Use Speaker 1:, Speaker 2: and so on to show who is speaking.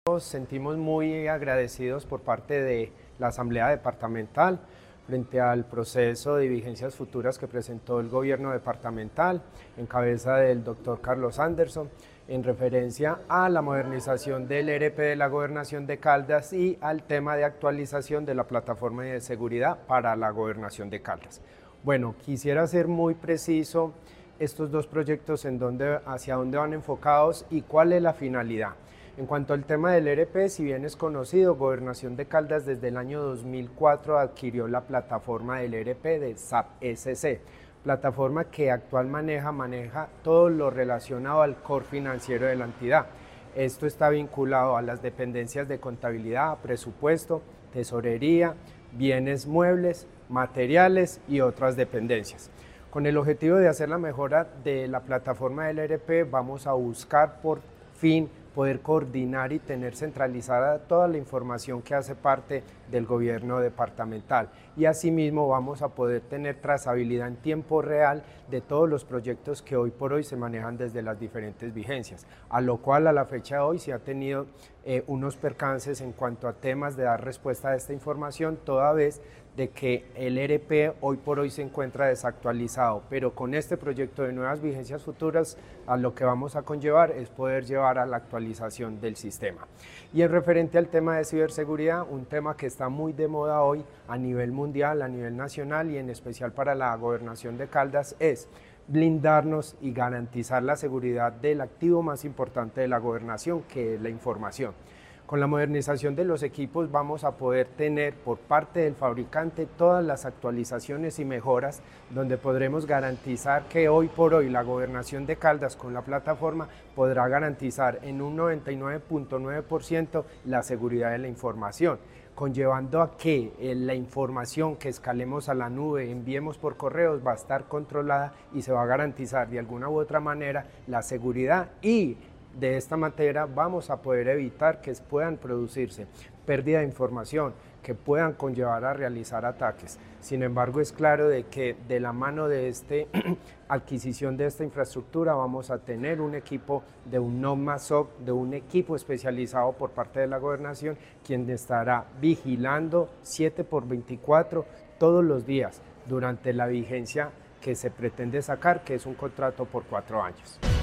Speaker 1: Nos sentimos muy agradecidos por parte de la Asamblea Departamental frente al proceso de vigencias futuras que presentó el gobierno departamental en cabeza del doctor Carlos Anderson en referencia a la modernización del ERP de la Gobernación de Caldas y al tema de actualización de la plataforma de seguridad para la Gobernación de Caldas. Bueno, quisiera ser muy preciso estos dos proyectos hacia dónde van enfocados y cuál es la finalidad. En cuanto al tema del ERP, si bien es conocido, Gobernación de Caldas desde el año 2004 adquirió la plataforma del ERP de SAP SC, plataforma que actualmente maneja todo lo relacionado al core financiero de la entidad. Esto está vinculado a las dependencias de contabilidad, presupuesto, tesorería, bienes muebles, materiales y otras dependencias. Con el objetivo de hacer la mejora de la plataforma del ERP, vamos a buscar por fin poder coordinar y tener centralizada toda la información que hace parte del gobierno departamental, y asimismo vamos a poder tener trazabilidad en tiempo real de todos los proyectos que hoy por hoy se manejan desde las diferentes vigencias, a lo cual a la fecha de hoy se ha tenido unos percances en cuanto a temas de dar respuesta a esta información, toda vez de que el ERP hoy por hoy se encuentra desactualizado, pero con este proyecto de nuevas vigencias futuras a lo que vamos a conllevar es poder llevar a la actualización del sistema. Y en referente al tema de ciberseguridad, un tema que está muy de moda hoy a nivel mundial, a nivel nacional y en especial para la Gobernación de Caldas, es blindarnos y garantizar la seguridad del activo más importante de la gobernación, que es la información. Con la modernización de los equipos vamos a poder tener por parte del fabricante todas las actualizaciones y mejoras donde podremos garantizar que hoy por hoy la Gobernación de Caldas con la plataforma podrá garantizar en un 99.9% la seguridad de la información, conllevando a que la información que escalemos a la nube, enviemos por correos, va a estar controlada y se va a garantizar de alguna u otra manera la seguridad, y de esta manera vamos a poder evitar que puedan producirse pérdida de información que puedan conllevar a realizar ataques. Sin embargo, es claro de que de la mano de esta adquisición de esta infraestructura vamos a tener un equipo de un NOMA SOC, de un equipo especializado por parte de la gobernación, quien estará vigilando 7/24 todos los días durante la vigencia que se pretende sacar, que es un contrato por 4 años.